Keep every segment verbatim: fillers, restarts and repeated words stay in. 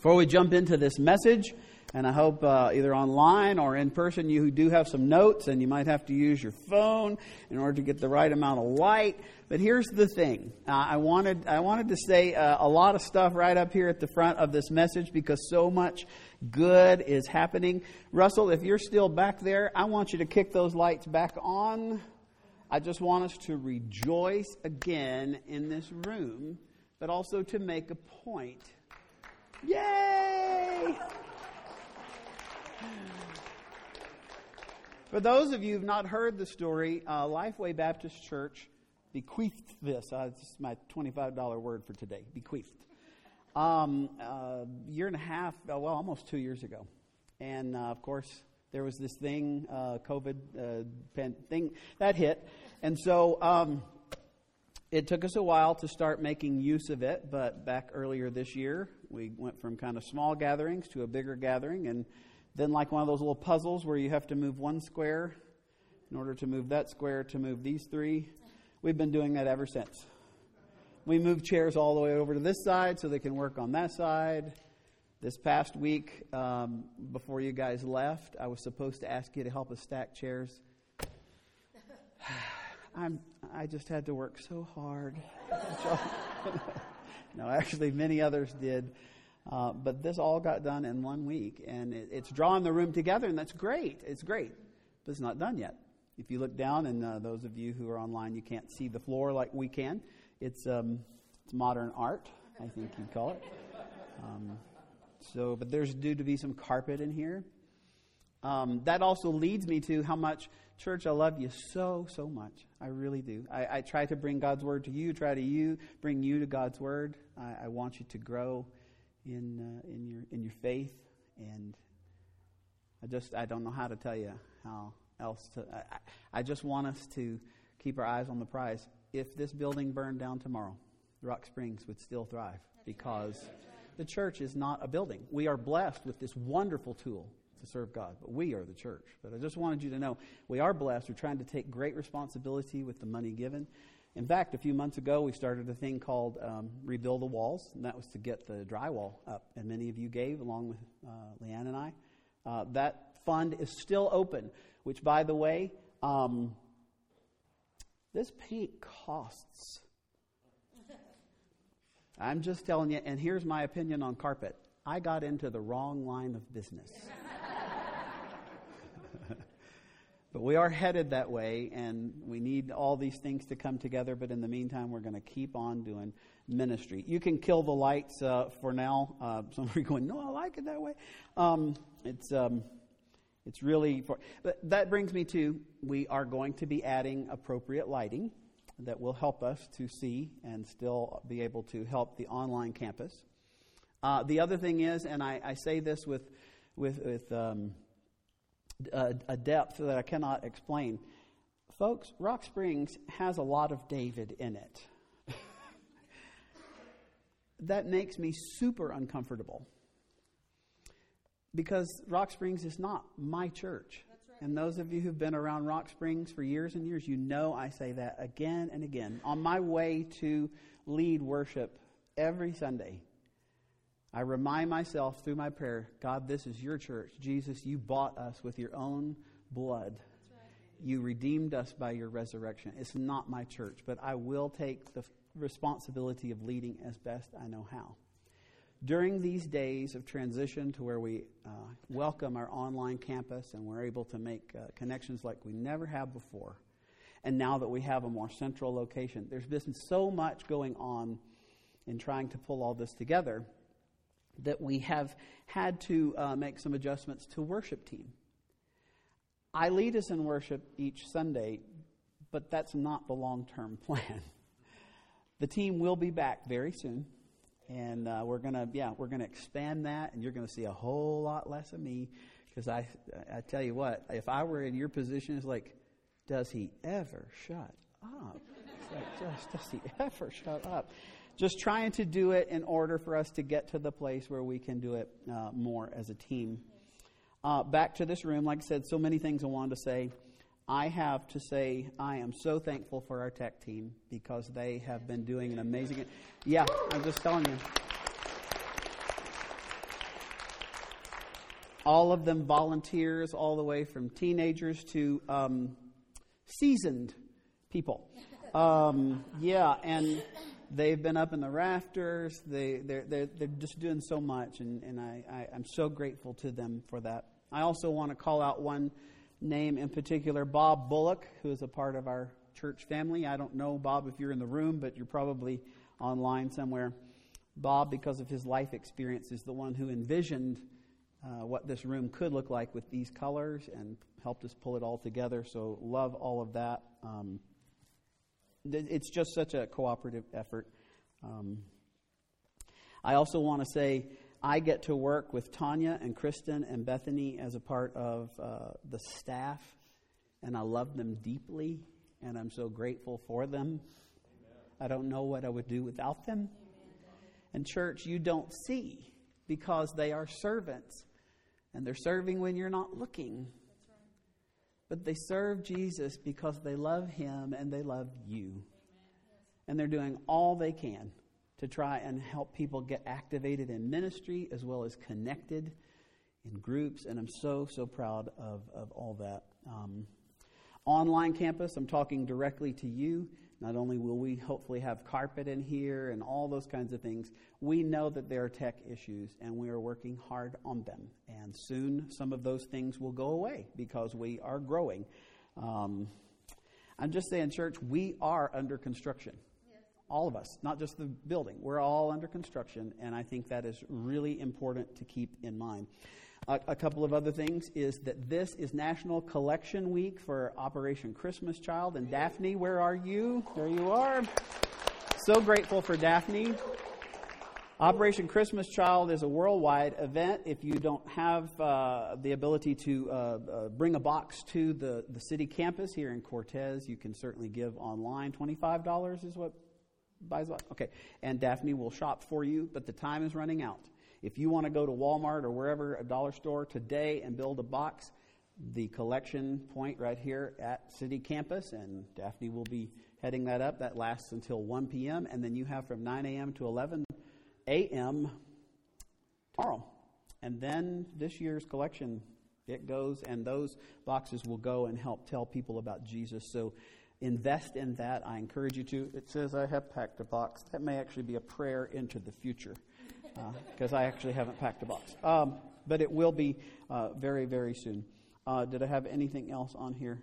Before we jump into this message, and I hope uh, either online or in person you do have some notes, and you might have to use your phone in order to get the right amount of light. But here's the thing. Uh, I wanted I wanted to say uh, a lot of stuff right up here at the front of this message because so much good is happening. Russell, if you're still back there, I want you to kick those lights back on. I just want us to rejoice again in this room, but also to make a point. Yay! For those of you who have not heard the story, uh, Lifeway Baptist Church bequeathed this. Uh, this is my twenty-five dollars word for today, bequeathed. Um, a year and a half, uh, well, almost two years ago. And, uh, of course, there was this thing, uh, COVID uh, pen, thing, that hit. And so um, it took us a while to start making use of it. But back earlier this year, we went from kind of small gatherings to a bigger gathering. And then like one of those little puzzles where you have to move one square in order to move that square to move these three. We've been doing that ever since. We moved chairs all the way over to this side so they can work on that side. This past week, um, before you guys left, I was supposed to ask you to help us stack chairs. I'm, I just had to work so hard. No, actually, many others did. Uh, but this all got done in one week. And it, it's drawing the room together, and that's great. It's great. But it's not done yet. If you look down, and uh, those of you who are online, you can't see the floor like we can. It's um, it's modern art, I think you'd call it. Um, so, but there's due to be some carpet in here. Um, that also leads me to how much, church, I love you so, so much. I really do. I, I try to bring God's word to you, try to you bring you to God's word. I, I want you to grow in uh, in your in your faith, and I just I don't know how to tell you how else to. I, I just want us to keep our eyes on the prize. If this building burned down tomorrow, Rock Springs would still thrive because the church is not a building. We are blessed with this wonderful tool to serve God, but we are the church. But I just wanted you to know we are blessed. We're trying to take great responsibility with the money given. In fact, a few months ago, we started a thing called um, Rebuild the Walls, and that was to get the drywall up. And many of you gave, along with uh, Leanne and I. Uh, that fund is still open, which, by the way, um, this paint costs. I'm just telling you, and here's my opinion on carpet. I got into the wrong line of business. But we are headed that way, and we need all these things to come together. But in the meantime, we're going to keep on doing ministry. You can kill the lights uh, for now. Uh, some are going, no, I like it that way. Um, it's um, it's really for. But that brings me to we are going to be adding appropriate lighting that will help us to see and still be able to help the online campus. Uh, the other thing is, and I, I say this with with with. Um, A, a depth that I cannot explain. Folks, Rock Springs has a lot of David in it. That makes me super uncomfortable. Because Rock Springs is not my church. That's right. And those of you who've been around Rock Springs for years and years, you know I say that again and again. On my way to lead worship every Sunday, I remind myself through my prayer, God, this is your church. Jesus, you bought us with your own blood. That's right. You redeemed us by your resurrection. It's not my church, but I will take the responsibility of leading as best I know how. During these days of transition to where we uh, welcome our online campus and we're able to make uh, connections like we never have before, and now that we have a more central location, there's been so much going on in trying to pull all this together that we have had to uh, make some adjustments to worship team. I lead us in worship each Sunday, but that's not the long-term plan. The team will be back very soon, and uh, we're gonna, yeah, we're gonna expand that, and you're gonna see a whole lot less of me, because I, I tell you what, if I were in your position, it's like, does he ever shut up? It's like, just does he ever shut up? Just trying to do it in order for us to get to the place where we can do it uh, more as a team. Uh, back to this room, like I said, so many things I wanted to say. I have to say I am so thankful for our tech team because they have been doing an amazing... Yeah, I'm just telling you. all of them volunteers, all the way from teenagers to um, seasoned people. Um, yeah, and they've been up in the rafters. They, they're, they're, they're just doing so much, and, and I, I, I'm so grateful to them for that. I also want to call out one name in particular, Bob Bullock, who is a part of our church family. I don't know, Bob, if you're in the room, but you're probably online somewhere. Bob, because of his life experience, is the one who envisioned uh, what this room could look like with these colors and helped us pull it all together. So love all of that. Um, it's just such a cooperative effort. Um, I also want to say I get to work with Tanya and Kristen and Bethany as a part of uh, the staff, and I love them deeply, and I'm so grateful for them. Amen. I don't know what I would do without them. And church, you don't see because they are servants. And they're serving when you're not looking. That's right. But they serve Jesus because they love Him and they love you. Amen. And they're doing all they can to try and help people get activated in ministry as well as connected in groups. And I'm so, so proud of, of all that. Um, online campus, I'm talking directly to you. Not only will we hopefully have carpet in here and all those kinds of things, we know that there are tech issues, and we are working hard on them. And soon some of those things will go away because we are growing. Um, I'm just saying, church, we are under construction. Yes. All of us, not just the building. We're all under construction, and I think that is really important to keep in mind. A, a couple of other things is that this is National Collection Week for Operation Christmas Child. And Daphne, where are you? There you are. So grateful for Daphne. Operation Christmas Child is a worldwide event. If you don't have uh, the ability to uh, uh, bring a box to the, the city campus here in Cortez, you can certainly give online. twenty-five dollars is what buys what? Okay. And Daphne will shop for you, but the time is running out. If you want to go to Walmart or wherever, a dollar store today and build a box, the collection point right here at City Campus, and Daphne will be heading that up. That lasts until one p.m., and then you have from nine a.m. to eleven a.m. tomorrow. And then this year's collection, it goes, and those boxes will go and help tell people about Jesus. So invest in that. I encourage you to. It says I have packed a box. That may actually be a prayer into the future. Because uh, I actually haven't packed a box. Um, but it will be uh, very, very soon. Uh, did I have anything else on here?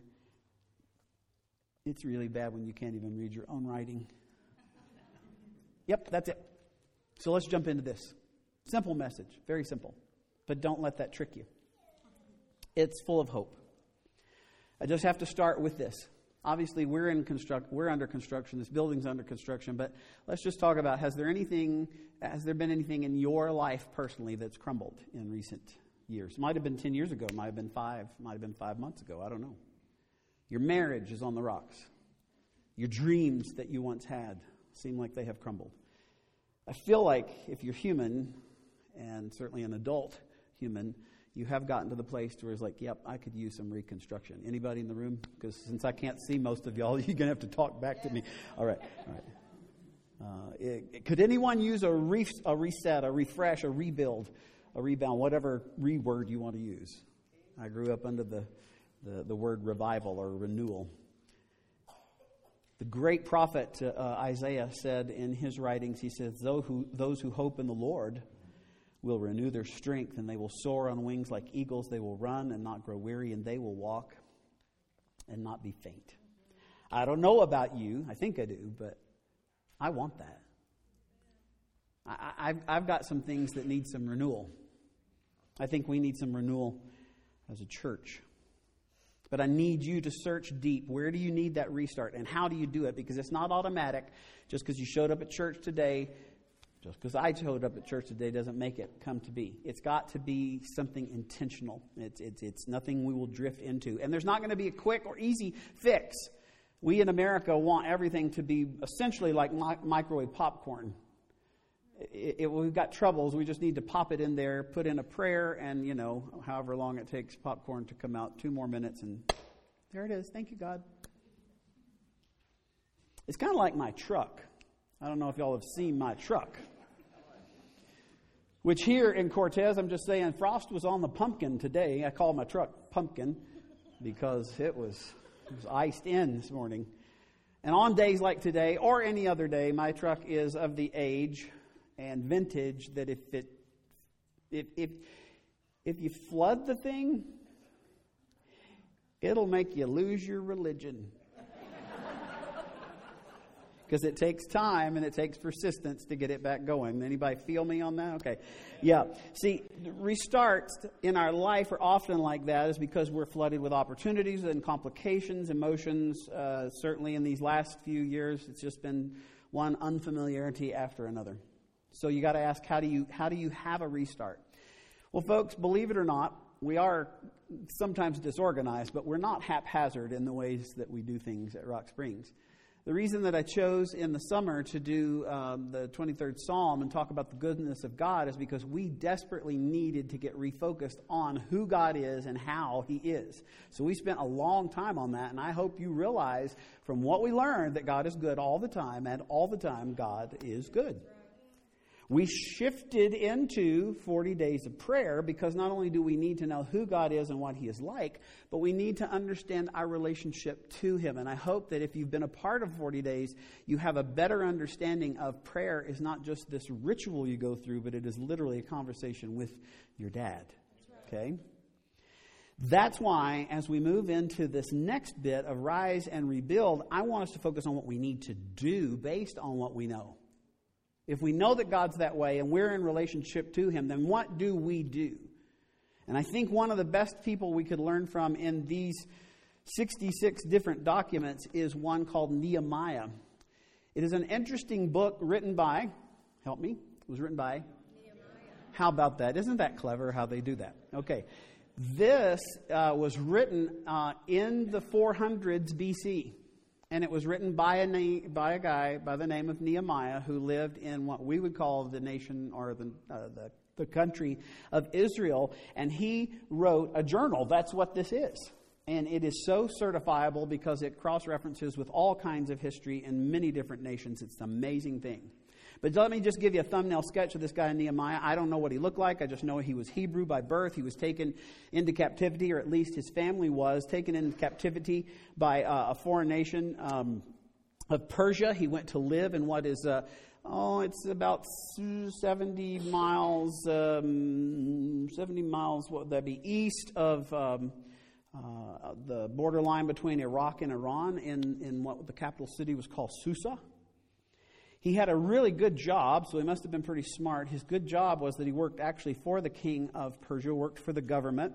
It's really bad when you can't even read your own writing. Yep, that's it. So let's jump into this. Simple message, very simple. But don't let that trick you. It's full of hope. I just have to start with this. Obviously, we're in construct. We're under construction. This building's under construction. But let's just talk about: has there anything? Has there been anything in your life personally that's crumbled in recent years? Might have been ten years ago. Might have been five. Might have been five months ago. I don't know. Your marriage is on the rocks. Your dreams that you once had seem like they have crumbled. I feel like if you're human, and certainly an adult human, you have gotten to the place where it's like, yep, I could use some reconstruction. Anybody in the room? Because since I can't see most of y'all, you're going to have to talk back to me. All right. All right. Uh, it, could anyone use a, re- a reset, a refresh, a rebuild, a rebound, whatever re-word you want to use? I grew up under the, the, the word revival or renewal. The great prophet uh, Isaiah said in his writings, he says, those who, those who hope in the Lord will renew their strength, and they will soar on wings like eagles. They will run and not grow weary, and they will walk and not be faint. I don't know about you. I think I do, but I want that. I, I've, I've got some things that need some renewal. I think we need some renewal as a church. But I need you to search deep. Where do you need that restart, and how do you do it? Because it's not automatic. Just because you showed up at church today, just because I showed up at church today doesn't make it come to be. It's got to be something intentional. It's, it's, it's nothing we will drift into. And there's not going to be a quick or easy fix. We in America want everything to be essentially like mi- microwave popcorn. It, it, we've got troubles. We just need to pop it in there, put in a prayer, and, you know, however long it takes popcorn to come out, two more minutes, and there it is. Thank you, God. It's kind of like my truck. I don't know if y'all have seen my truck. Which here in Cortez, I'm just saying, frost was on the pumpkin today. I call my truck Pumpkin because it was, it was iced in this morning. And on days like today or any other day, my truck is of the age and vintage that if it if if if you flood the thing, it'll make you lose your religion. Because it takes time and it takes persistence to get it back going. Anybody feel me on that? Okay. Yeah. See, restarts in our life are often like that is because we're flooded with opportunities and complications, emotions. Uh, certainly in these last few years, it's just been one unfamiliarity after another. So you got to ask, how do you how do you have a restart? Well, folks, believe it or not, we are sometimes disorganized, but we're not haphazard in the ways that we do things at Rock Springs. The reason that I chose in the summer to do um, the twenty-third Psalm and talk about the goodness of God is because we desperately needed to get refocused on who God is and how He is. So we spent a long time on that, and I hope you realize from what we learned that God is good all the time, and all the time God is good. We shifted into forty days of prayer because not only do we need to know who God is and what He is like, but we need to understand our relationship to Him. And I hope that if you've been a part of forty days, you have a better understanding of prayer is not just this ritual you go through, but it is literally a conversation with your dad. Okay? That's why as we move into this next bit of Rise and Rebuild, I want us to focus on what we need to do based on what we know. If we know that God's that way and we're in relationship to Him, then what do we do? And I think one of the best people we could learn from in these sixty-six different documents is one called Nehemiah. It is an interesting book written by, help me, it was written by? Nehemiah. How about that? Isn't that clever how they do that? Okay. This uh, was written uh, in the four hundreds B C. And it was written by a na- by a guy by the name of Nehemiah who lived in what we would call the nation or the, uh, the the country of Israel. And he wrote a journal. That's what this is. And it is so certifiable because it cross-references with all kinds of history in many different nations. It's an amazing thing. But let me just give you a thumbnail sketch of this guy, Nehemiah. I don't know what he looked like. I just know he was Hebrew by birth. He was taken into captivity, or at least his family was taken into captivity by uh, a foreign nation um, of Persia. He went to live in what is, uh, oh, it's about seventy miles, um, seventy miles, what would that be, east of um, uh, the borderline between Iraq and Iran in, in what the capital city was called Susa. He had a really good job, so he must have been pretty smart. His good job was that he worked actually for the king of Persia, worked for the government.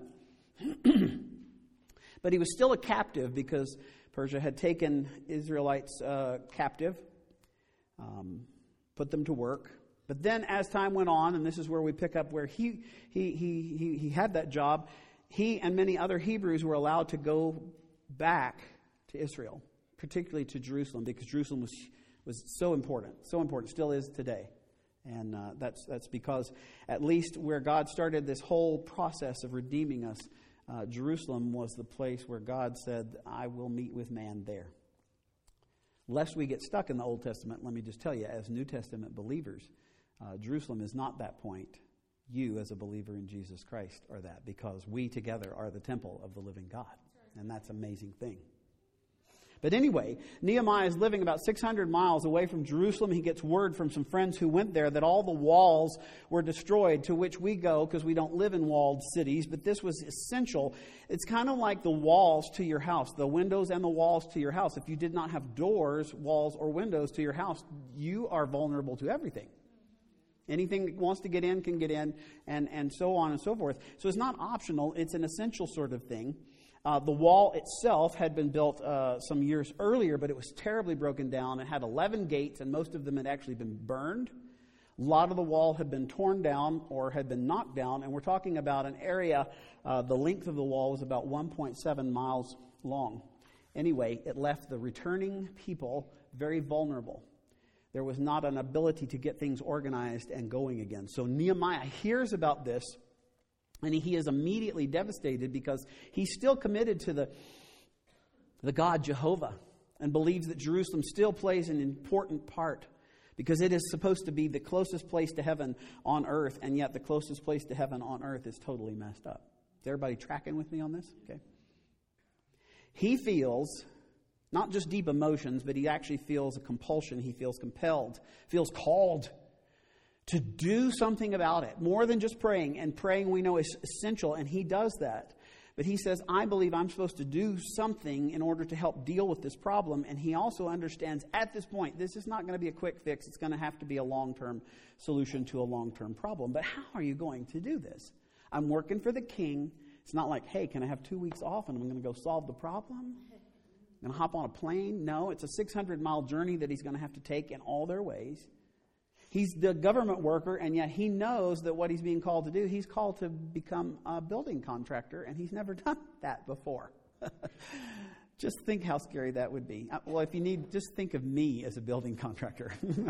But he was still a captive because Persia had taken Israelites uh, captive, um, put them to work. But then as time went on, and this is where we pick up where he he he he, he had that job, he and many other Hebrews were allowed to go back to Israel, particularly to Jerusalem, because Jerusalem was was so important, so important, still is today. And uh, that's that's because at least where God started this whole process of redeeming us, uh, Jerusalem was the place where God said, I will meet with man there. Lest we get stuck in the Old Testament, let me just tell you, as New Testament believers, uh, Jerusalem is not that point. You, as a believer in Jesus Christ, are that, because we together are the temple of the living God. And that's an amazing thing. But anyway, Nehemiah is living about six hundred miles away from Jerusalem. He gets word from some friends who went there that all the walls were destroyed, to which we go because we don't live in walled cities. But this was essential. It's kind of like the walls to your house, the windows and the walls to your house. If you did not have doors, walls, or windows to your house, you are vulnerable to everything. Anything that wants to get in can get in, and, and so on and so forth. So it's not optional. It's an essential sort of thing. Uh, the wall itself had been built uh, some years earlier, but it was terribly broken down. It had eleven gates, and most of them had actually been burned. A lot of the wall had been torn down or had been knocked down, and we're talking about an area, uh, the length of the wall was about one point seven miles long. Anyway, it left the returning people very vulnerable. There was not an ability to get things organized and going again. So Nehemiah hears about this, and he is immediately devastated because he's still committed to the, the God Jehovah and believes that Jerusalem still plays an important part. Because it is supposed to be the closest place to heaven on earth, and yet the closest place to heaven on earth is totally messed up. Is everybody tracking with me on this? Okay. He feels not just deep emotions, but he actually feels a compulsion. He feels compelled, feels called to do something about it. More than just praying. And praying we know is essential, and he does that. But he says, I believe I'm supposed to do something in order to help deal with this problem. And he also understands at this point, this is not going to be a quick fix. It's going to have to be a long-term solution to a long-term problem. But how are you going to do this? I'm working for the king. It's not like, hey, can I have two weeks off and I'm going to go solve the problem? I'm going to hop on a plane? No, it's a six hundred mile journey that he's going to have to take in all their ways. He's the government worker, and yet he knows that what he's being called to do, he's called to become a building contractor, and he's never done that before. Just think how scary that would be. Well, if you need, just think of me as a building contractor.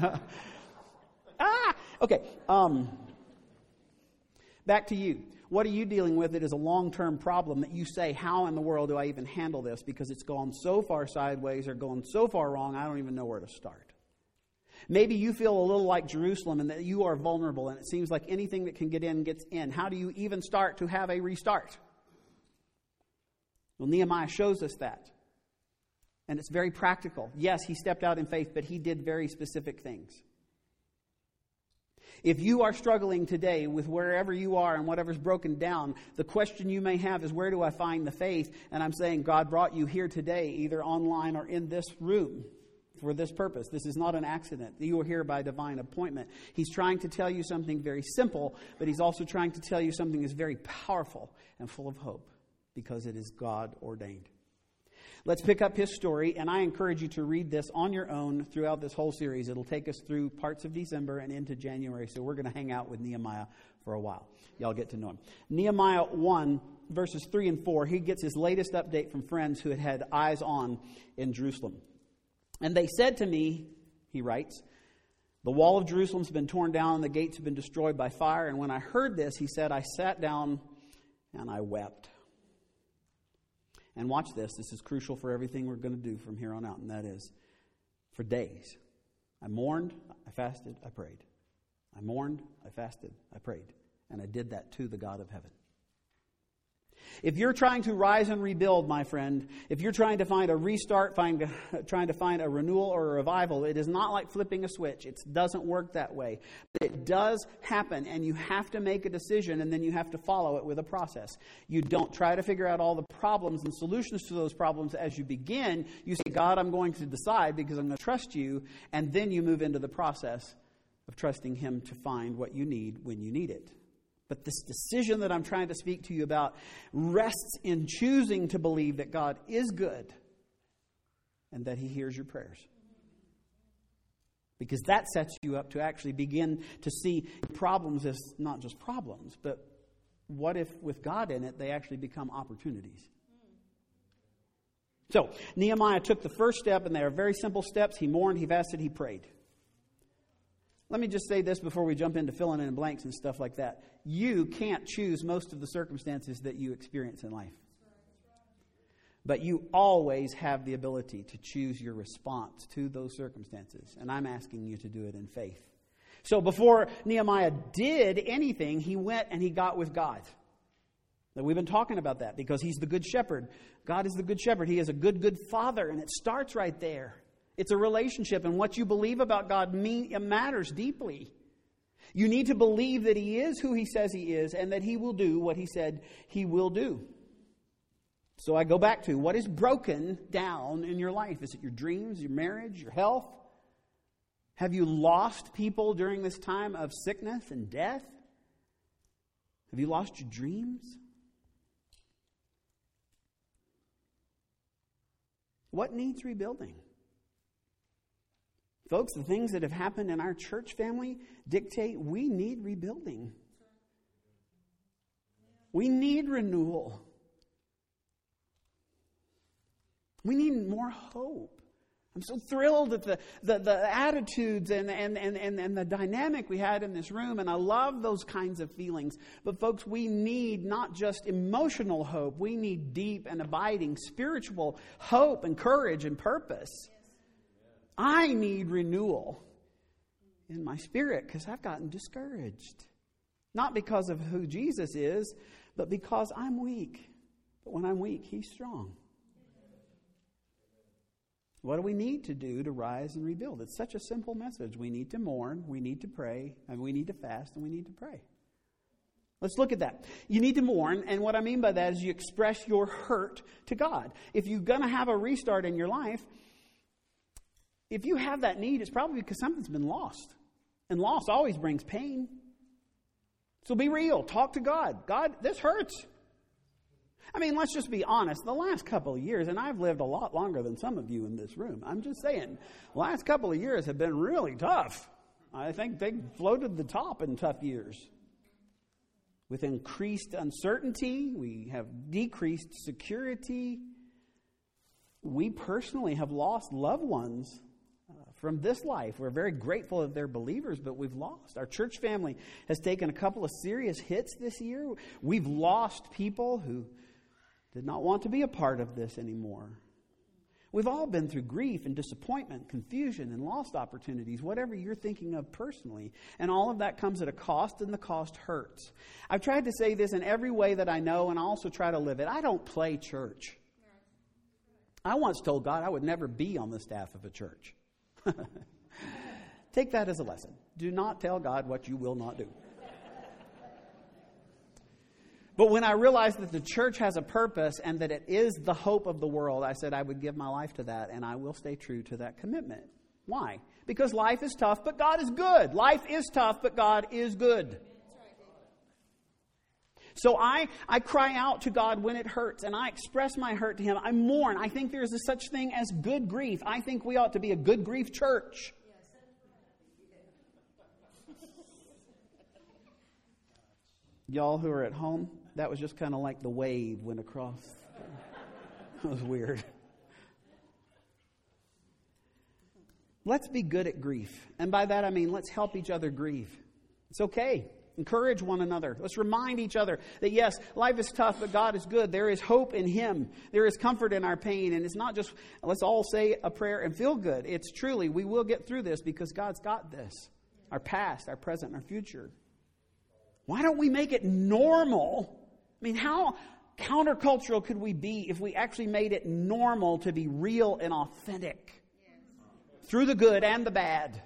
ah, okay. Um, back to you. What are you dealing with? It is a long-term problem that you say, how in the world do I even handle this? Because it's gone so far sideways or gone so far wrong, I don't even know where to start. Maybe you feel a little like Jerusalem and that you are vulnerable and it seems like anything that can get in gets in. How do you even start to have a restart? Well, Nehemiah shows us that. And it's very practical. Yes, he stepped out in faith, but he did very specific things. If you are struggling today with wherever you are and whatever's broken down, the question you may have is, where do I find the faith? And I'm saying God brought you here today, either online or in this room, for this purpose. This is not an accident. You are here by divine appointment. He's trying to tell you something very simple, but he's also trying to tell you something that's very powerful and full of hope, because it is God ordained. Let's pick up his story, and I encourage you to read this on your own throughout this whole series. It'll take us through parts of December and into January, so we're going to hang out with Nehemiah for a while. Y'all get to know him. Nehemiah one, verses three and four, he gets his latest update from friends who had had eyes on in Jerusalem. And they said to me, he writes, the wall of Jerusalem's been torn down and the gates have been destroyed by fire. And when I heard this, he said, I sat down and I wept. And watch this. This is crucial for everything we're going to do from here on out. And that is, for days, I mourned, I fasted, I prayed. I mourned, I fasted, I prayed. And I did that to the God of heaven. If you're trying to rise and rebuild, my friend, if you're trying to find a restart, find, trying to find a renewal or a revival, it is not like flipping a switch. It doesn't work that way. But it does happen, and you have to make a decision, and then you have to follow it with a process. You don't try to figure out all the problems and solutions to those problems as you begin. You say, God, I'm going to decide because I'm going to trust you, and then you move into the process of trusting him to find what you need when you need it. But this decision that I'm trying to speak to you about rests in choosing to believe that God is good and that he hears your prayers. Because that sets you up to actually begin to see problems as not just problems, but what if with God in it, they actually become opportunities? So, Nehemiah took the first step, and they are very simple steps. He mourned, he fasted, he prayed. Let me just say this before we jump into filling in blanks and stuff like that. You can't choose most of the circumstances that you experience in life. But you always have the ability to choose your response to those circumstances. And I'm asking you to do it in faith. So before Nehemiah did anything, he went and he got with God. Now, we've been talking about that because he's the good shepherd. God is the good shepherd. He is a good, good father. And it starts right there. It's a relationship, and what you believe about God mean, it matters deeply. You need to believe that he is who he says he is and that he will do what he said he will do. So I go back to, what is broken down in your life? Is it your dreams, your marriage, your health? Have you lost people during this time of sickness and death? Have you lost your dreams? What needs rebuilding? Folks, the things that have happened in our church family dictate we need rebuilding. We need renewal. We need more hope. I'm so thrilled at the, the, the attitudes and, and, and, and, and the dynamic we had in this room, and I love those kinds of feelings. But folks, we need not just emotional hope. We need deep and abiding spiritual hope and courage and purpose. I need renewal. in my spirit because I've gotten discouraged. Not because of who Jesus is, but because I'm weak. But when I'm weak, He's strong. What do we need to do to rise and rebuild? It's such a simple message. We need to mourn, we need to pray, and we need to fast, and we need to pray. Let's look at that. You need to mourn, and what I mean by that is you express your hurt to God. If you're going to have a restart in your life, if you have that need, it's probably because something's been lost. And loss always brings pain. So be real. Talk to God. God, this hurts. I mean, let's just be honest. The last couple of years, and I've lived a lot longer than some of you in this room. I'm just saying, the last couple of years have been really tough. I think they floated the top in tough years. With increased uncertainty, we have decreased security. We personally have lost loved ones from this life. We're very grateful that they're believers, but we've lost. Our church family has taken a couple of serious hits this year. We've lost people who did not want to be a part of this anymore. We've all been through grief and disappointment, confusion, and lost opportunities, whatever you're thinking of personally. And all of that comes at a cost, and the cost hurts. I've tried to say this in every way that I know, and I also try to live it. I don't play church. I once told God I would never be on the staff of a church. Take that as a lesson. Do not tell God what you will not do. But when I realized that the church has a purpose and that it is the hope of the world, I said I would give my life to that, and I will stay true to that commitment. Why? Because life is tough, but God is good. Life is tough, but God is good. So I, I cry out to God when it hurts, and I express my hurt to Him. I mourn. I think there is a such thing as good grief. I think we ought to be a good grief church. Y'all who are at home, that was just kind of like the wave went across. It was weird. Let's be good at grief. And by that I mean let's help each other grieve. It's okay. Encourage one another. Let's remind each other that yes, life is tough, but God is good. There is hope in Him. There is comfort in our pain. And it's not just let's all say a prayer and feel good. It's truly we will get through this because God's got this. Our past, our present, and our future. Why don't we make it normal? I mean, how countercultural could we be if we actually made it normal to be real and authentic? Yes. Through the good and the bad.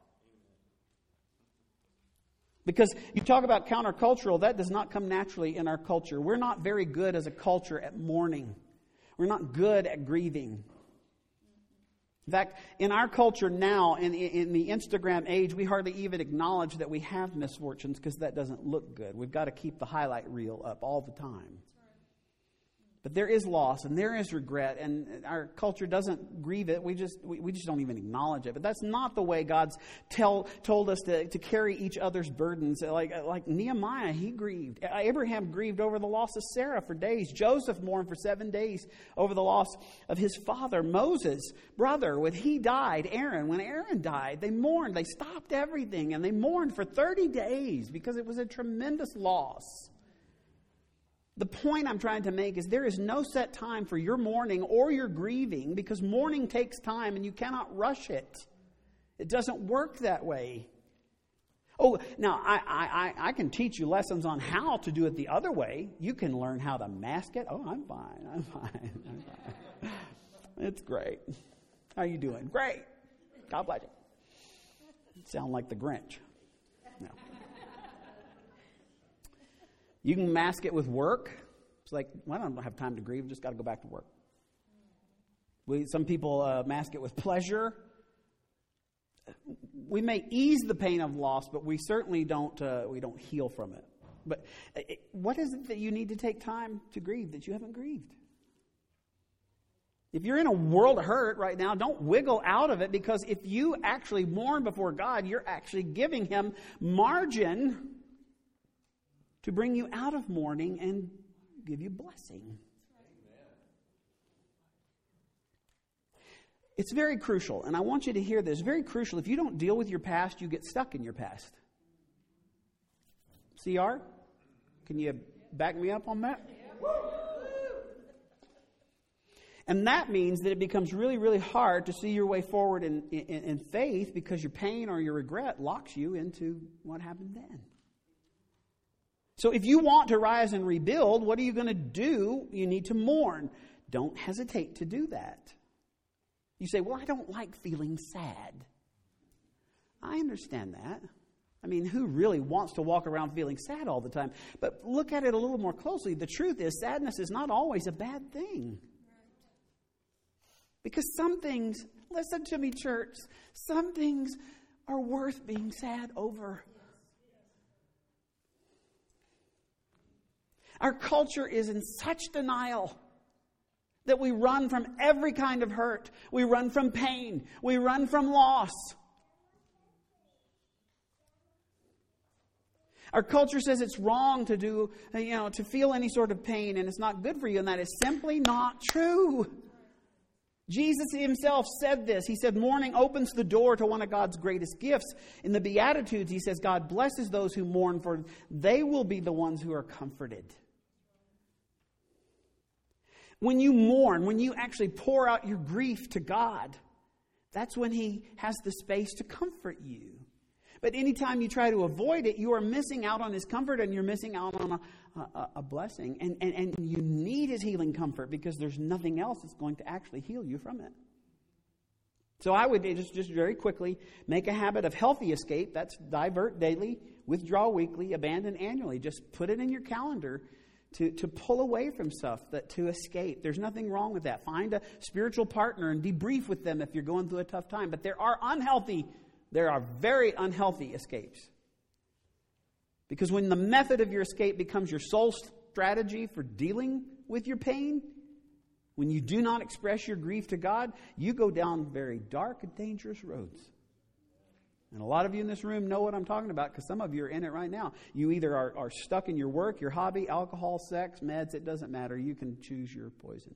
Because you talk about countercultural, that does not come naturally in our culture. We're not very good as a culture at mourning. We're not good at grieving. In fact, in our culture now, in, in the Instagram age, we hardly even acknowledge that we have misfortunes because that doesn't look good. We've got to keep the highlight reel up all the time. But there is loss and there is regret, and our culture doesn't grieve it. We just we, we just don't even acknowledge it. But that's not the way God's tell told us to, to carry each other's burdens. Like like Nehemiah, he grieved. Abraham grieved over the loss of Sarah for days. Joseph mourned for seven days over the loss of his father. Moses' brother, when he died, Aaron, when Aaron died, they mourned. They stopped everything and they mourned for thirty days because it was a tremendous loss. The point I'm trying to make is there is no set time for your mourning or your grieving because mourning takes time and you cannot rush it. It doesn't work that way. Oh, now I, I, I can teach you lessons on how to do it the other way. You can learn how to mask it. Oh, I'm fine. I'm fine. I'm fine. It's great. How are you doing? Great. God bless you. You sound like the Grinch. No. You can mask it with work. It's like, well, I don't have time to grieve. Just got to go back to work. We, some people uh, mask it with pleasure. We may ease the pain of loss, but we certainly don't. Uh, we don't heal from it. But uh, what is it that you need to take time to grieve that you haven't grieved? If you're in a world of hurt right now, don't wiggle out of it, because if you actually mourn before God, you're actually giving Him margin to bring you out of mourning and give you blessing. It's very crucial, and I want you to hear this. Very crucial. If you don't deal with your past, you get stuck in your past. C R, can you back me up on that? And that means that it becomes really, really hard to see your way forward in, in, in faith because your pain or your regret locks you into what happened then. So if you want to rise and rebuild, what are you going to do? You need to mourn. Don't hesitate to do that. You say, well, I don't like feeling sad. I understand that. I mean, who really wants to walk around feeling sad all the time? But look at it a little more closely. The truth is, sadness is not always a bad thing. Because some things, listen to me, church, some things are worth being sad over. Our culture is in such denial that we run from every kind of hurt. We run from pain. We run from loss. Our culture says it's wrong to do, you know, to feel any sort of pain, and it's not good for you, and that is simply not true. Jesus himself said this. He said, mourning opens the door to one of God's greatest gifts. In the Beatitudes, he says, God blesses those who mourn, for they will be the ones who are comforted. When you mourn, when you actually pour out your grief to God, that's when he has the space to comfort you. But anytime you try to avoid it, you are missing out on his comfort, and you're missing out on a, a, a blessing. And, and, and you need his healing comfort because there's nothing else that's going to actually heal you from it. So I would just, just very quickly make a habit of healthy escape. That's divert daily, withdraw weekly, abandon annually. Just put it in your calendar to, to pull away from stuff, that to escape. There's nothing wrong with that. Find a spiritual partner and debrief with them if you're going through a tough time. But there are unhealthy There are very unhealthy escapes. Because when the method of your escape becomes your sole strategy for dealing with your pain, when you do not express your grief to God, you go down very dark and dangerous roads. And a lot of you in this room know what I'm talking about because some of you are in it right now. You either are, are stuck in your work, your hobby, alcohol, sex, meds, it doesn't matter. You can choose your poison.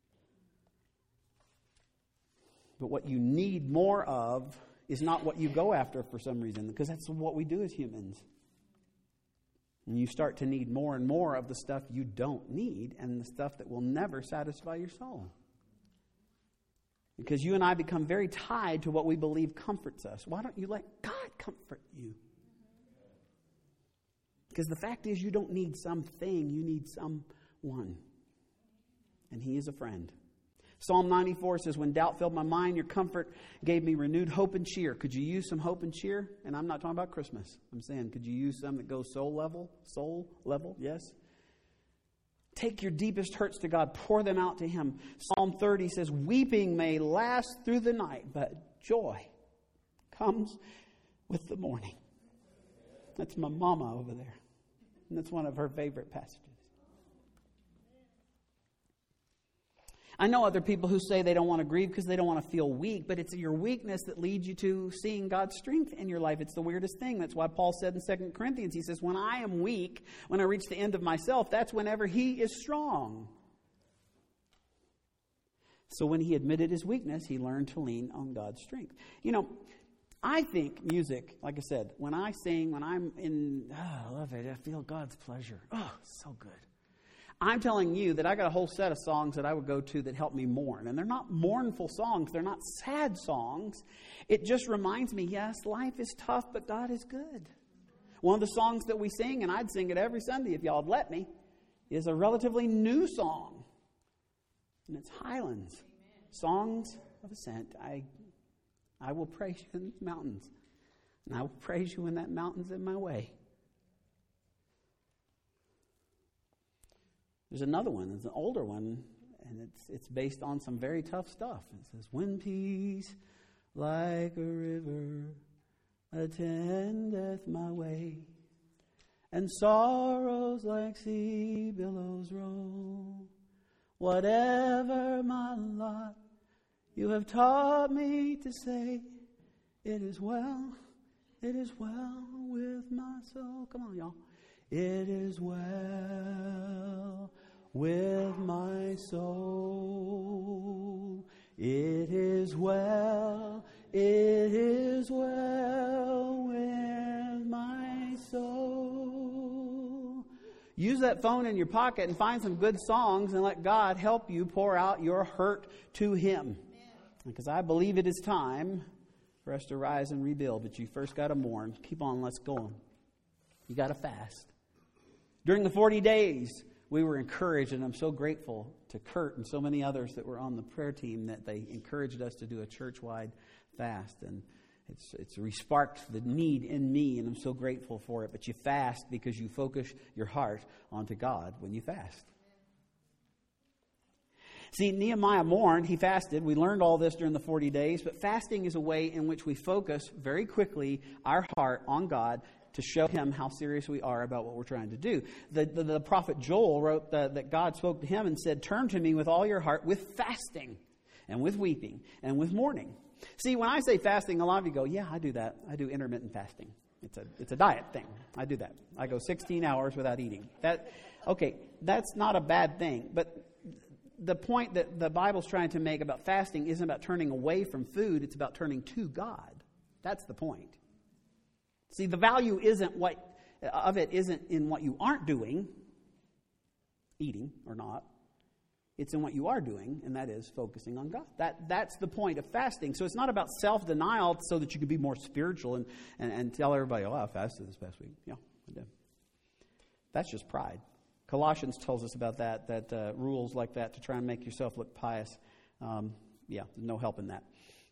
But what you need more of is not what you go after for some reason, because that's what we do as humans. And you start to need more and more of the stuff you don't need and the stuff that will never satisfy your soul. Because you and I become very tied to what we believe comforts us. Why don't you let God comfort you? Because the fact is, you don't need something, you need someone. And he is a friend. Psalm ninety-four says, when doubt filled my mind, your comfort gave me renewed hope and cheer. Could you use some hope and cheer? And I'm not talking about Christmas. I'm saying, could you use some that goes soul level? Soul level, yes. Take your deepest hurts to God. Pour them out to him. Psalm thirty says, weeping may last through the night, but joy comes with the morning. That's my mama over there. And that's one of her favorite passages. I know other people who say they don't want to grieve because they don't want to feel weak, but it's your weakness that leads you to seeing God's strength in your life. It's the weirdest thing. That's why Paul said in Second Corinthians, he says, when I am weak, when I reach the end of myself, that's whenever he is strong. So when he admitted his weakness, he learned to lean on God's strength. You know, I think music, like I said, when I sing, when I'm in, oh, I love it, I feel God's pleasure. Oh, so good. I'm telling you that I got a whole set of songs that I would go to that help me mourn. And they're not mournful songs. They're not sad songs. It just reminds me, yes, life is tough, but God is good. One of the songs that we sing, and I'd sing it every Sunday if y'all would let me, is a relatively new song. And it's Highlands. Amen. Songs of Ascent. I, I will praise you in the mountains. And I will praise you when that mountain's in my way. There's another one. It's an older one, and it's it's based on some very tough stuff. It says, when peace like a river attendeth my way, and sorrows like sea billows roll, whatever my lot, you have taught me to say, it is well, it is well with my soul. Come on, y'all. It is well with my soul. It is well, it is well with my soul. Use that phone in your pocket and find some good songs and let God help you pour out your hurt to Him. Because I believe it is time for us to rise and rebuild. But you first got to mourn. Keep on, let's go on. You got to fast. During the forty days, we were encouraged, and I'm so grateful to Kurt and so many others that were on the prayer team that they encouraged us to do a church-wide fast. And it's it's re-sparked the need in me, and I'm so grateful for it. But you fast because you focus your heart onto God when you fast. See, Nehemiah mourned, he fasted. We learned all this during the forty days, but fasting is a way in which we focus very quickly our heart on God to show Him how serious we are about what we're trying to do. The, the, the prophet Joel wrote that, that God spoke to him and said, turn to me with all your heart with fasting and with weeping and with mourning. See, when I say fasting, a lot of you go, yeah, I do that. I do intermittent fasting. It's a it's a diet thing. I do that. I go sixteen hours without eating. That okay, that's not a bad thing, but the point that the Bible's trying to make about fasting isn't about turning away from food. It's about turning to God. That's the point. See, the value isn't what of it isn't in what you aren't doing, eating or not. It's in what you are doing, and that is focusing on God. That that's the point of fasting. So it's not about self-denial so that you can be more spiritual and, and, and tell everybody, oh, I fasted this past week. Yeah, I did. That's just pride. Colossians tells us about that, that uh, rules like that to try and make yourself look pious. Um, yeah, there's no help in that.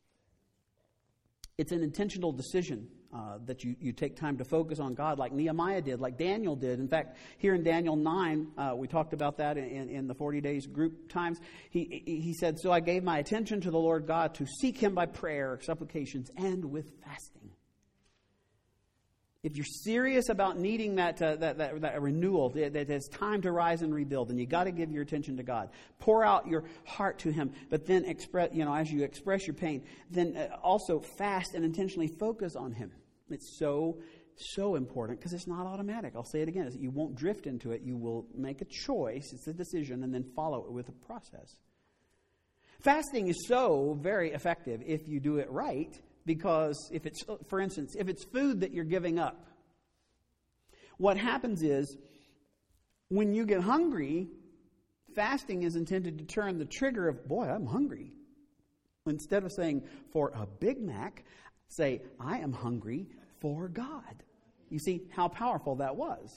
It's an intentional decision uh, that you, you take time to focus on God like Nehemiah did, like Daniel did. In fact, here in Daniel nine, uh, we talked about that in, in the forty days group times. He, he said, so I gave my attention to the Lord God to seek Him by prayer, supplications, and with fasting. If you're serious about needing that, uh, that, that, that renewal, that, that it's time to rise and rebuild, then you got to give your attention to God. Pour out your heart to Him, but then express, you know, as you express your pain, then uh, also fast and intentionally focus on Him. It's so, so important because it's not automatic. I'll say it again. You won't drift into it. You will make a choice. It's a decision, and then follow it with a process. Fasting is so very effective if you do it right. Because if it's, for instance, if it's food that you're giving up, what happens is when you get hungry, fasting is intended to turn the trigger of, boy, I'm hungry. Instead of saying, for a Big Mac, say, I am hungry for God. You see how powerful that was.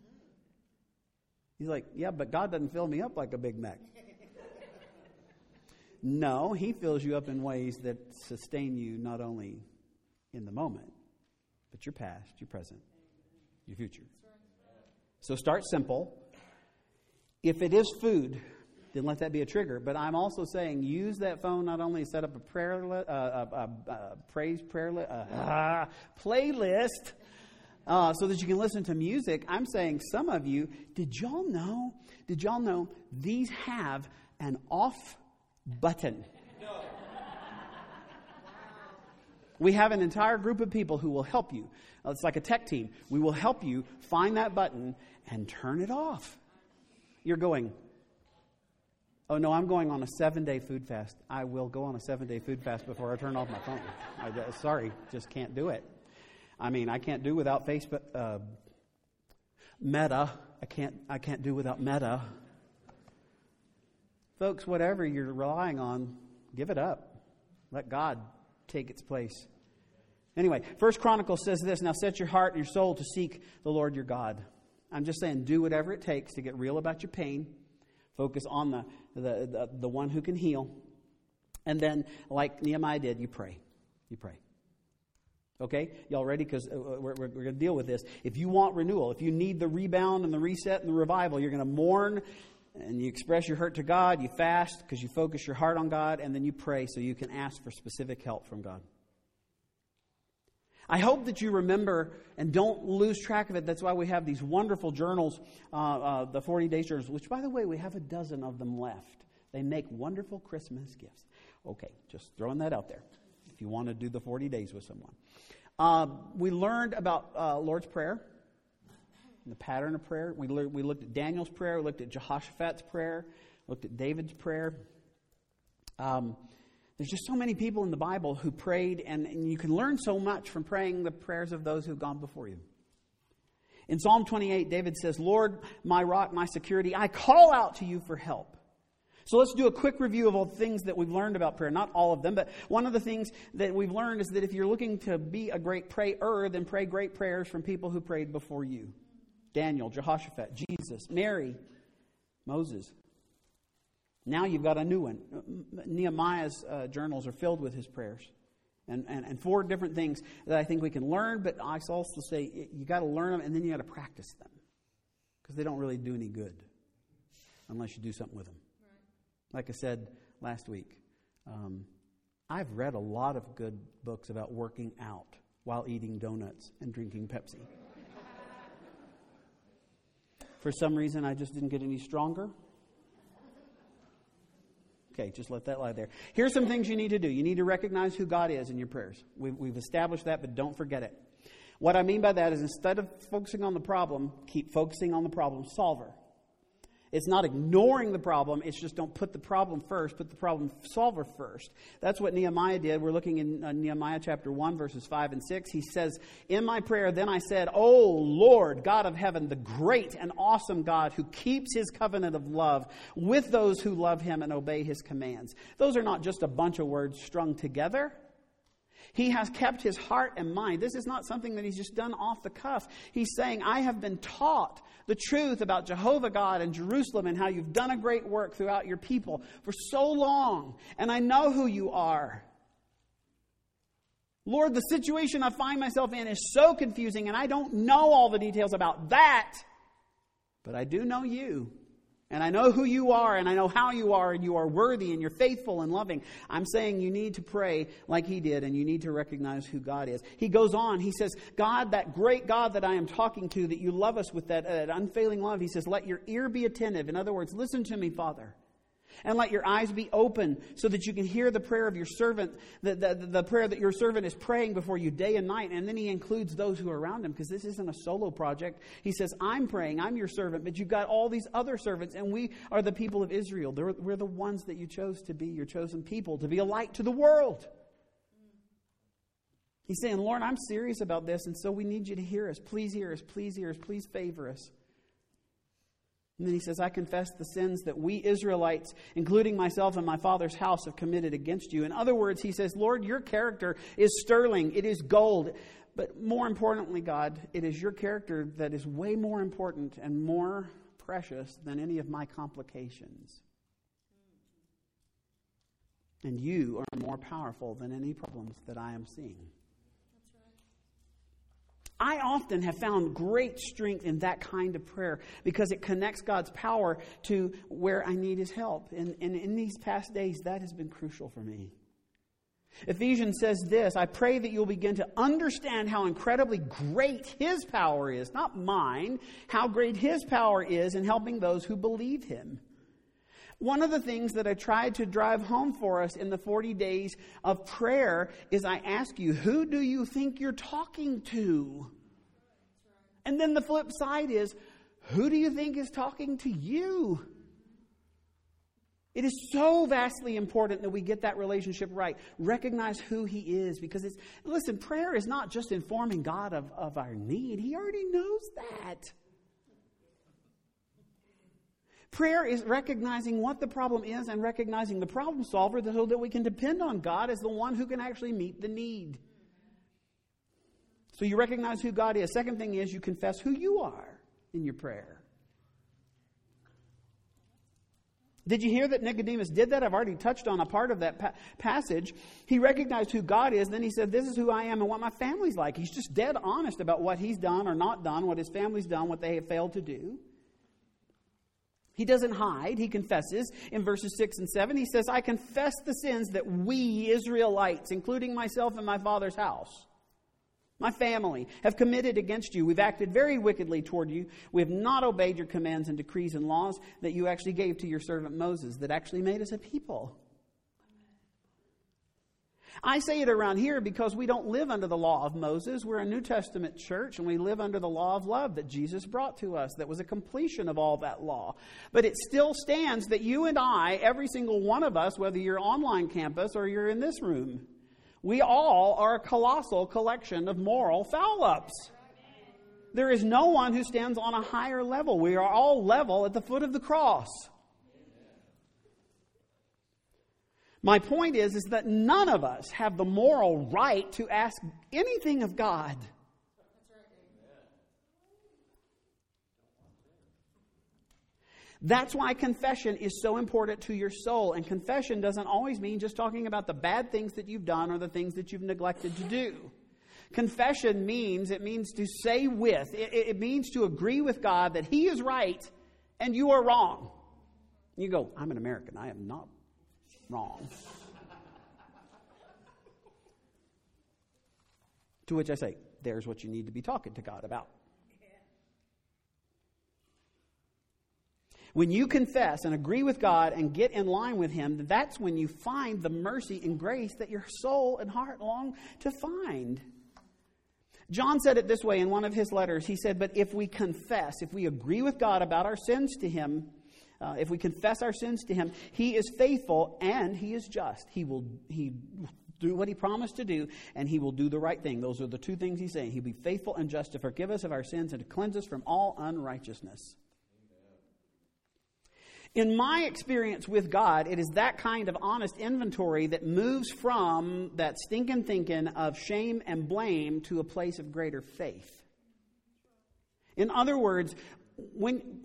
He's like, yeah, but God doesn't fill me up like a Big Mac. No, He fills you up in ways that sustain you not only in the moment, but your past, your present, your future. So start simple. If it is food, then let that be a trigger. But I'm also saying use that phone not only to set up a prayer, li- uh, a, a, a praise prayer li- uh, uh, playlist uh, so that you can listen to music. I'm saying some of you, did y'all know? Did y'all know these have an off button? We have an entire group of people who will help you. It's like a tech team. We will help you find that button and turn it off. You're going, oh no, I'm going on a seven-day food fast. I will go on a seven-day food fast before I turn off my phone. I, uh, sorry, just can't do it. I mean, I can't do without Facebook, uh, Meta. I can't. I can't do without Meta. Folks, whatever you're relying on, give it up. Let God take its place. Anyway, First Chronicles says this, now set your heart and your soul to seek the Lord your God. I'm just saying, do whatever it takes to get real about your pain. Focus on the, the, the, the one who can heal. And then, like Nehemiah did, you pray. You pray. Okay? Y'all ready? Because we're, we're, we're going to deal with this. If you want renewal, if you need the rebound and the reset and the revival, you're going to mourn and you express your hurt to God. You fast because you focus your heart on God. And then you pray so you can ask for specific help from God. I hope that you remember and don't lose track of it. That's why we have these wonderful journals, uh, uh, the forty days journals, which, by the way, we have a dozen of them left. They make wonderful Christmas gifts. Okay, just throwing that out there if you want to do the forty days with someone. Uh, we learned about uh, Lord's Prayer, the pattern of prayer. We, le- we looked at Daniel's prayer. We looked at Jehoshaphat's prayer. Looked at David's prayer. Um There's just so many people in the Bible who prayed, and, and you can learn so much from praying the prayers of those who've gone before you. In Psalm twenty-eight, David says, Lord, my rock, my security, I call out to you for help. So let's do a quick review of all the things that we've learned about prayer. Not all of them, but one of the things that we've learned is that if you're looking to be a great prayer, then pray great prayers from people who prayed before you. Daniel, Jehoshaphat, Jesus, Mary, Moses. Now you've got a new one. Nehemiah's uh, journals are filled with his prayers. And, and, and four different things that I think we can learn, but I also say you got to learn them and then you got to practice them. Because they don't really do any good unless you do something with them. Like I said last week, um, I've read a lot of good books about working out while eating donuts and drinking Pepsi. For some reason, I just didn't get any stronger. Okay, just let that lie there. Here's some things you need to do. You need to recognize who God is in your prayers. We've, we've established that, but don't forget it. What I mean by that is instead of focusing on the problem, keep focusing on the problem solver. It's not ignoring the problem. It's just don't put the problem first. Put the problem solver first. That's what Nehemiah did. We're looking in uh, Nehemiah chapter one, verses five and six. He says, in my prayer, then I said, O Lord, God of heaven, the great and awesome God who keeps his covenant of love with those who love him and obey his commands. Those are not just a bunch of words strung together. He has kept his heart and mind. This is not something that he's just done off the cuff. He's saying, I have been taught the truth about Jehovah God and Jerusalem and how you've done a great work throughout your people for so long. And I know who you are. Lord, the situation I find myself in is so confusing and I don't know all the details about that. But I do know you. And I know who you are, and I know how you are, and you are worthy, and you're faithful and loving. I'm saying you need to pray like he did, and you need to recognize who God is. He goes on, he says, God, that great God that I am talking to, that you love us with that, uh, that unfailing love, he says, let your ear be attentive. In other words, listen to me, Father. And let your eyes be open so that you can hear the prayer of your servant, the, the, the prayer that your servant is praying before you day and night. And then he includes those who are around him because this isn't a solo project. He says, I'm praying, I'm your servant, but you've got all these other servants and we are the people of Israel. They're, we're the ones that you chose to be your chosen people, to be a light to the world. He's saying, Lord, I'm serious about this and so we need you to hear us. Please hear us, please hear us, please favor us. And then he says, I confess the sins that we Israelites, including myself and my father's house, have committed against you. In other words, he says, Lord, your character is sterling. It is gold. But more importantly, God, it is your character that is way more important and more precious than any of my complications. And you are more powerful than any problems that I am seeing. I often have found great strength in that kind of prayer because it connects God's power to where I need his help. And, and in these past days, that has been crucial for me. Ephesians says this, I pray that you'll begin to understand how incredibly great his power is, not mine, how great his power is in helping those who believe him. One of the things that I tried to drive home for us in the forty days of prayer is I ask you, who do you think you're talking to? And then the flip side is, who do you think is talking to you? It is so vastly important that we get that relationship right. Recognize who he is. Because it's, listen, prayer is not just informing God of, of our need. He already knows that. Prayer is recognizing what the problem is and recognizing the problem solver so that we can depend on God as the one who can actually meet the need. So you recognize who God is. Second thing is you confess who you are in your prayer. Did you hear that Nicodemus did that? I've already touched on a part of that pa- passage. He recognized who God is. Then he said, this is who I am and what my family's like. He's just dead honest about what he's done or not done, what his family's done, what they have failed to do. He doesn't hide. He confesses. In verses six and seven, he says, I confess the sins that we Israelites, including myself and my father's house, my family, have committed against you. We've acted very wickedly toward you. We have not obeyed your commands and decrees and laws that you actually gave to your servant Moses, that actually made us a people. I say it around here because we don't live under the law of Moses. We're a New Testament church and we live under the law of love that Jesus brought to us. That was a completion of all that law. But it still stands that you and I, every single one of us, whether you're online campus or you're in this room, we all are a colossal collection of moral foul-ups. there is no one who stands on a higher level. We are all level at the foot of the cross. My point is, is that none of us have the moral right to ask anything of God. That's why confession is so important to your soul. And confession doesn't always mean just talking about the bad things that you've done or the things that you've neglected to do. Confession means, it means to say with, it, it means to agree with God that He is right and you are wrong. You go, I'm an American, I am not wrong. To which I say, there's what you need to be talking to God about. When you confess and agree with God and get in line with Him, that's when you find the mercy and grace that your soul and heart long to find. John said it this way in one of his letters. He said, but if we confess, if we agree with God about our sins to Him, uh, if we confess our sins to Him, He is faithful and He is just. He will He do what He promised to do, and He will do the right thing. Those are the two things He's saying. He'll be faithful and just to forgive us of our sins and to cleanse us from all unrighteousness. In my experience with God, it is that kind of honest inventory that moves from that stinking thinking of shame and blame to a place of greater faith. In other words, when,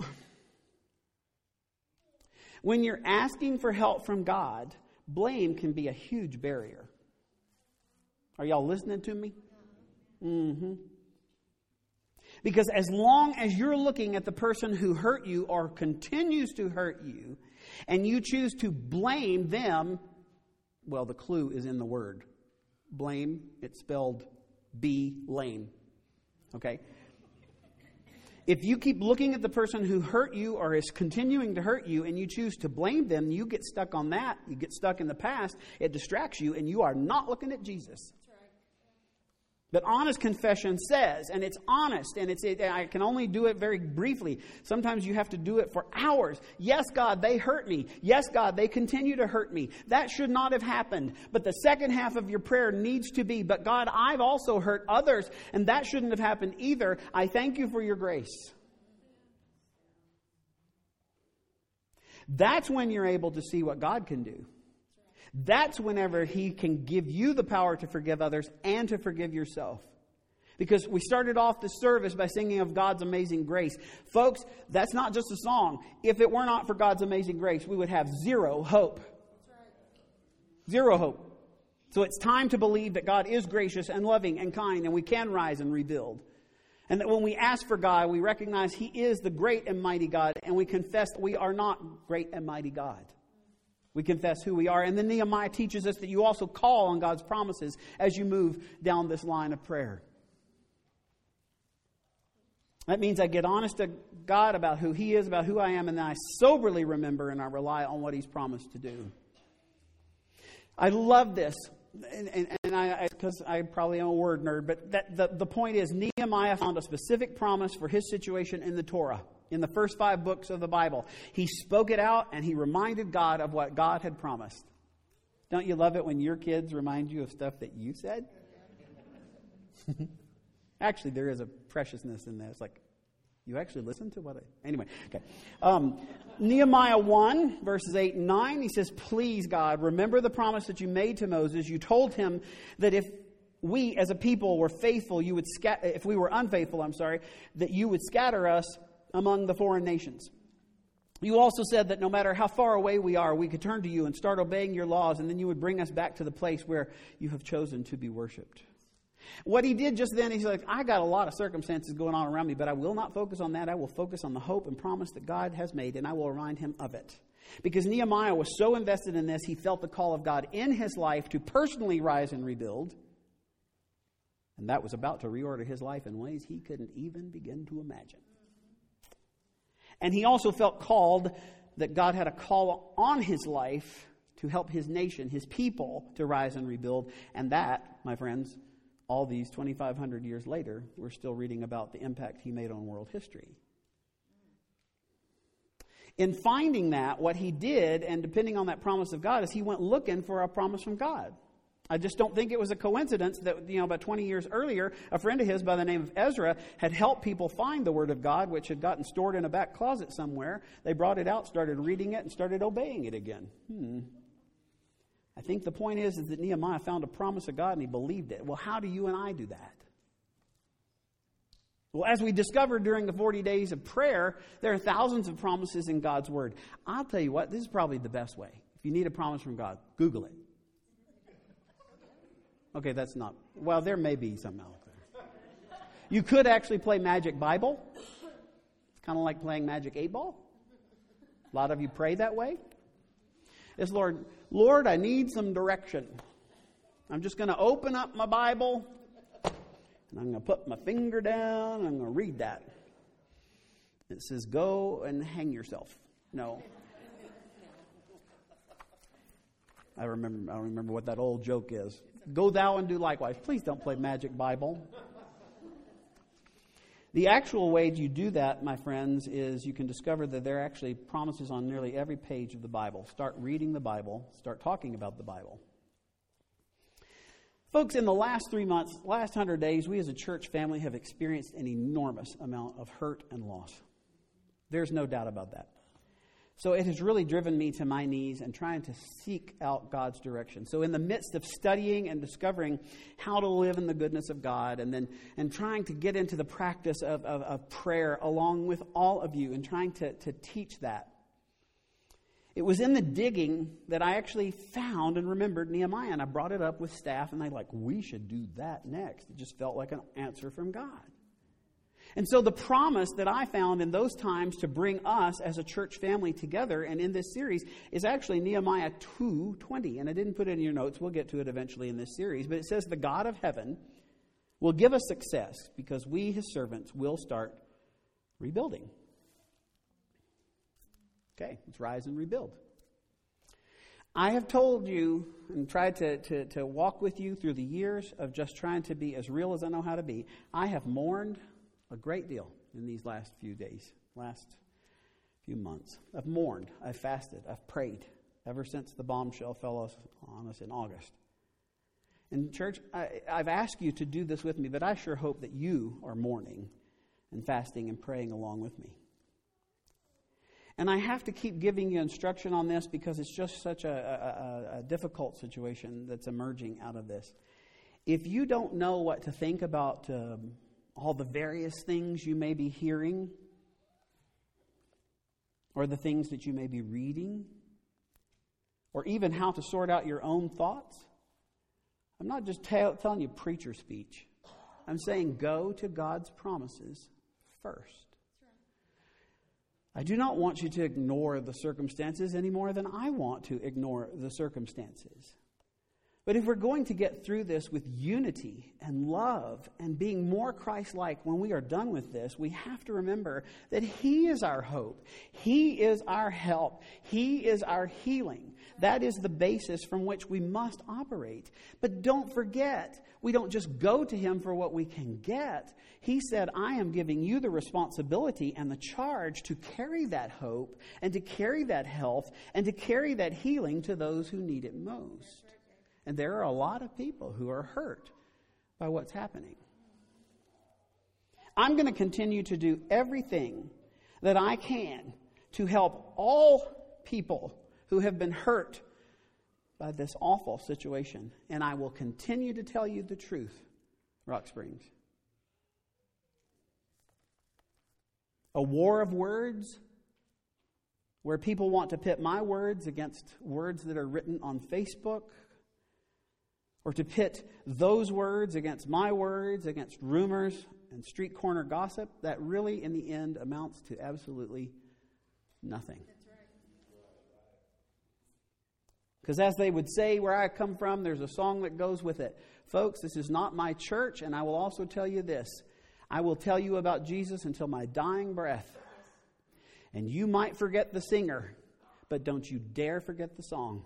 when you're asking for help from God, blame can be a huge barrier. Are y'all listening to me? Mm-hmm. Because as long as you're looking at the person who hurt you or continues to hurt you, and you choose to blame them, well, the clue is in the word. Blame, it's spelled B-lame. Okay? If you keep looking at the person who hurt you or is continuing to hurt you, and you choose to blame them, you get stuck on that. You get stuck in the past. It distracts you, and you are not looking at Jesus. But honest confession says, and it's honest, and it's it, I can only do it very briefly. Sometimes you have to do it for hours. Yes, God, they hurt me. Yes, God, they continue to hurt me. That should not have happened. But the second half of your prayer needs to be, but God, I've also hurt others, and that shouldn't have happened either. I thank you for your grace. That's when you're able to see what God can do. That's whenever He can give you the power to forgive others and to forgive yourself. Because we started off this service by singing of God's amazing grace. Folks, that's not just a song. If it were not for God's amazing grace, we would have zero hope. Zero hope. So it's time to believe that God is gracious and loving and kind, and we can rise and rebuild. And that when we ask for God, we recognize He is the great and mighty God, and we confess that we are not great and mighty God. We confess who we are. And then Nehemiah teaches us that you also call on God's promises as you move down this line of prayer. That means I get honest to God about who He is, about who I am, and then I soberly remember and I rely on what He's promised to do. I love this. And, and, and I, because I, I probably am a word nerd, but that, the, the point is Nehemiah found a specific promise for his situation in the Torah. In the first five books of the Bible. He spoke it out and he reminded God of what God had promised. Don't you love it when your kids remind you of stuff that you said? Actually, there is a preciousness in that. It's like, you actually listened to what I... Anyway, okay. Um, Nehemiah one, verses eight and nine, he says, please, God, remember the promise that you made to Moses. You told him that if we as a people were faithful, you would scat- if we were unfaithful, I'm sorry, that you would scatter us among the foreign nations. You also said that no matter how far away we are, we could turn to you and start obeying your laws, and then you would bring us back to the place where you have chosen to be worshipped. What he did just then, he's like, I got a lot of circumstances going on around me, but I will not focus on that. I will focus on the hope and promise that God has made, and I will remind him of it. Because Nehemiah was so invested in this, he felt the call of God in his life to personally rise and rebuild. And that was about to reorder his life in ways he couldn't even begin to imagine. And he also felt called that God had a call on his life to help his nation, his people, to rise and rebuild. And that, my friends, all these twenty-five hundred years later, we're still reading about the impact he made on world history. In finding that, what he did, and depending on that promise of God, is he went looking for a promise from God. I just don't think it was a coincidence that, you know, about twenty years earlier, a friend of his by the name of Ezra had helped people find the Word of God, which had gotten stored in a back closet somewhere. They brought it out, started reading it, and started obeying it again. Hmm. I think the point is, is that Nehemiah found a promise of God and he believed it. Well, how do you and I do that? Well, as we discovered during the forty days of prayer, there are thousands of promises in God's Word. I'll tell you what, this is probably the best way. If you need a promise from God, Google it. Okay, that's not... Well, there may be some out there. You could actually play Magic Bible. It's kind of like playing Magic eight ball. A lot of you pray that way. It's, Lord, Lord, I need some direction. I'm just going to open up my Bible, and I'm going to put my finger down, and I'm going to read that. It says, go and hang yourself. No. I remember, I don't remember what that old joke is. Go thou and do likewise. Please don't play Magic Bible. The actual way you do that, my friends, is you can discover that there are actually promises on nearly every page of the Bible. Start reading the Bible. Start talking about the Bible. Folks, in the last three months, last hundred days, we as a church family have experienced an enormous amount of hurt and loss. There's no doubt about that. So it has really driven me to my knees and trying to seek out God's direction. So in the midst of studying and discovering how to live in the goodness of God, and then and trying to get into the practice of, of, of prayer along with all of you and trying to, to teach that, it was in the digging that I actually found and remembered Nehemiah. And I brought it up with staff, and they're like, we should do that next. It just felt like an answer from God. And so the promise that I found in those times to bring us as a church family together and in this series is actually Nehemiah two twenty. And I didn't put it in your notes. We'll get to it eventually in this series. But it says, the God of heaven will give us success because we, his servants, will start rebuilding. Okay, let's rise and rebuild. I have told you and tried to, to, to walk with you through the years of just trying to be as real as I know how to be. I have mourned a great deal in these last few days, last few months. I've mourned, I've fasted, I've prayed ever since the bombshell fell on us in August. And church, I, I've asked you to do this with me, but I sure hope that you are mourning and fasting and praying along with me. And I have to keep giving you instruction on this because it's just such a, a, a difficult situation that's emerging out of this. If you don't know what to think about um, all the various things you may be hearing, or the things that you may be reading, or even how to sort out your own thoughts, I'm not just tell, telling you preacher speech. I'm saying go to God's promises first. I do not want you to ignore the circumstances any more than I want to ignore the circumstances. But if we're going to get through this with unity and love and being more Christ-like when we are done with this, we have to remember that He is our hope. He is our help. He is our healing. That is the basis from which we must operate. But don't forget, we don't just go to Him for what we can get. He said, I am giving you the responsibility and the charge to carry that hope and to carry that health and to carry that healing to those who need it most. And there are a lot of people who are hurt by what's happening. I'm going to continue to do everything that I can to help all people who have been hurt by this awful situation. And I will continue to tell you the truth, Rock Springs. A war of words where people want to pit my words against words that are written on Facebook, or to pit those words against my words, against rumors and street corner gossip, that really in the end amounts to absolutely nothing. Because as they would say where I come from, there's a song that goes with it. Folks, this is not my church, and I will also tell you this. I will tell you about Jesus until my dying breath. And you might forget the singer, but don't you dare forget the song.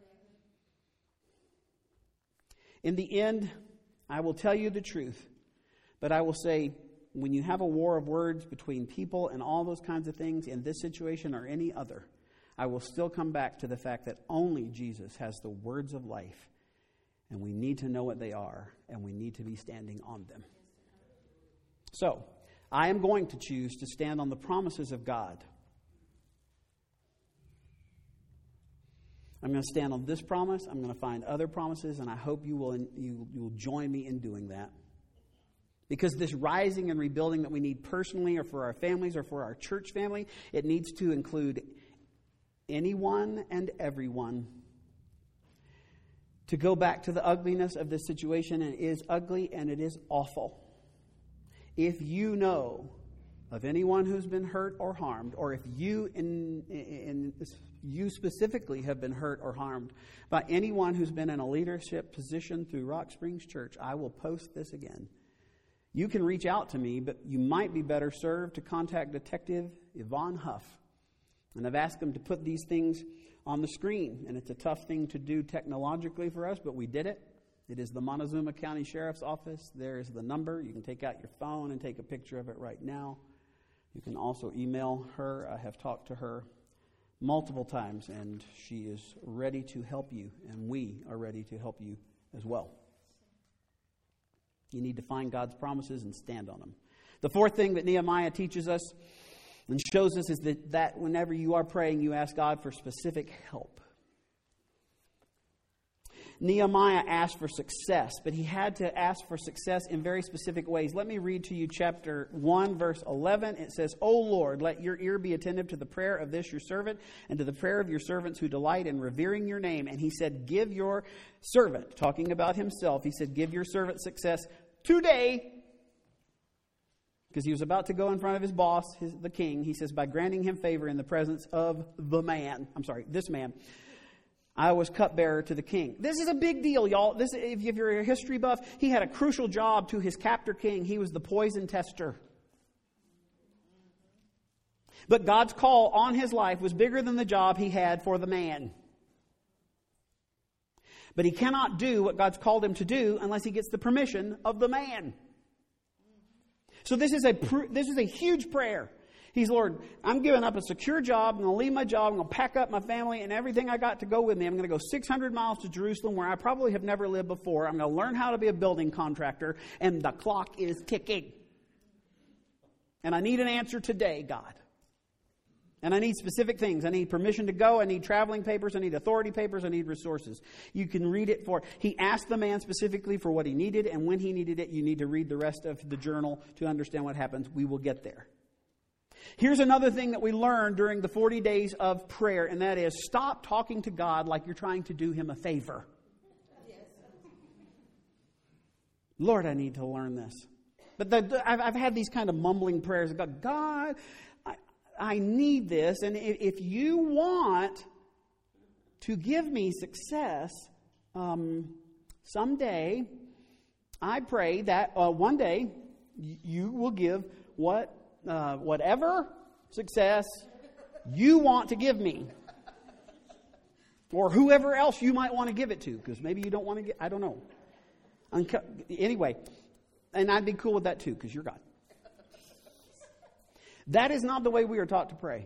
In the end, I will tell you the truth, but I will say, when you have a war of words between people and all those kinds of things in this situation or any other, I will still come back to the fact that only Jesus has the words of life. And we need to know what they are, and we need to be standing on them. So, I am going to choose to stand on the promises of God. I'm going to stand on this promise. I'm going to find other promises, and I hope you will you, you will join me in doing that. Because this rising and rebuilding that we need personally or for our families or for our church family, it needs to include anyone and everyone. To go back to the ugliness of this situation, and it is ugly and it is awful. If you know of anyone who's been hurt or harmed, or if you in, in, in you specifically have been hurt or harmed by anyone who's been in a leadership position through Rock Springs Church, I will post this again. You can reach out to me, but you might be better served to contact Detective Yvonne Huff. And I've asked them to put these things on the screen. And it's a tough thing to do technologically for us, but we did it. It is the Montezuma County Sheriff's Office. There is the number. You can take out your phone and take a picture of it right now. You can also email her. I have talked to her multiple times, and she is ready to help you, and we are ready to help you as well. You need to find God's promises and stand on them. The fourth thing that Nehemiah teaches us and shows us is that, that whenever you are praying, you ask God for specific help. Nehemiah asked for success, but he had to ask for success in very specific ways. Let me read to you chapter one, verse eleven. It says, O Lord, let your ear be attentive to the prayer of this your servant and to the prayer of your servants who delight in revering your name. And he said, give your servant, talking about himself, he said, give your servant success today. Because he was about to go in front of his boss, his, the king. He says, by granting him favor in the presence of the man. I'm sorry, this man. I was cupbearer to the king. This is a big deal, y'all. This, if you're a history buff, he had a crucial job to his captor king. He was the poison tester. But God's call on his life was bigger than the job he had for the man. But he cannot do what God's called him to do unless he gets the permission of the man. So this is a this is a huge prayer. He's, Lord, I'm giving up a secure job. I'm going to leave my job. I'm going to pack up my family and everything I got to go with me. I'm going to go six hundred miles to Jerusalem where I probably have never lived before. I'm going to learn how to be a building contractor. And the clock is ticking. And I need an answer today, God. And I need specific things. I need permission to go. I need traveling papers. I need authority papers. I need resources. You can read it for. He asked the man specifically for what he needed. And when he needed it, you need to read the rest of the journal to understand what happens. We will get there. Here's another thing that we learned during the forty days of prayer, and that is stop talking to God like you're trying to do him a favor. Yes. Lord, I need to learn this. But the, the, I've, I've had these kind of mumbling prayers. God, God I, I need this, and if, if you want to give me success, um, someday, I pray that uh, one day you will give what Uh, whatever success you want to give me. Or whoever else you might want to give it to. Because maybe you don't want to get, I don't know. Unco- anyway, and I'd be cool with that too, because you're God. That is not the way we are taught to pray.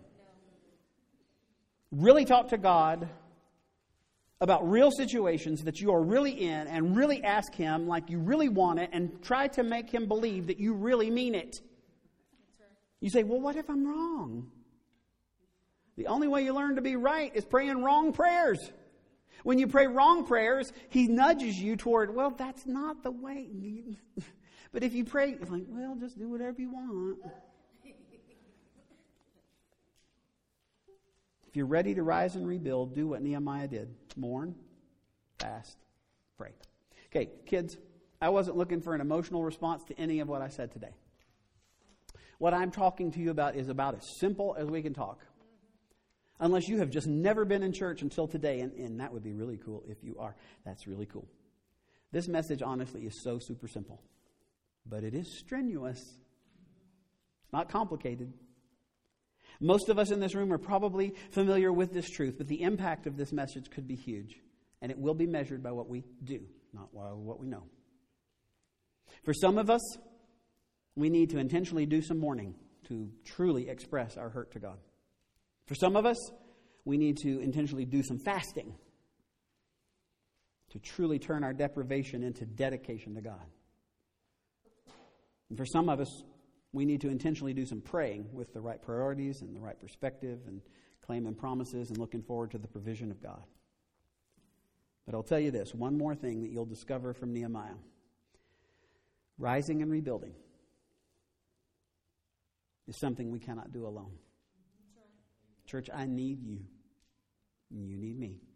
Really talk to God about real situations that you are really in and really ask him like you really want it and try to make him believe that you really mean it. You say, well, what if I'm wrong? The only way you learn to be right is praying wrong prayers. When you pray wrong prayers, he nudges you toward, well, that's not the way. But if you pray, it's like, well, just do whatever you want. If you're ready to rise and rebuild, do what Nehemiah did. Mourn, fast, pray. Okay, kids, I wasn't looking for an emotional response to any of what I said today. What I'm talking to you about is about as simple as we can talk. Unless you have just never been in church until today, and, and that would be really cool if you are. That's really cool. This message, honestly, is so super simple. But it is strenuous. It's not complicated. Most of us in this room are probably familiar with this truth, but the impact of this message could be huge. And it will be measured by what we do, not by what we know. For some of us, we need to intentionally do some mourning to truly express our hurt to God. For some of us, we need to intentionally do some fasting to truly turn our deprivation into dedication to God. And for some of us, we need to intentionally do some praying with the right priorities and the right perspective and claiming promises and looking forward to the provision of God. But I'll tell you this, one more thing that you'll discover from Nehemiah. Rising and rebuilding is something we cannot do alone. Church, I need you. And you need me.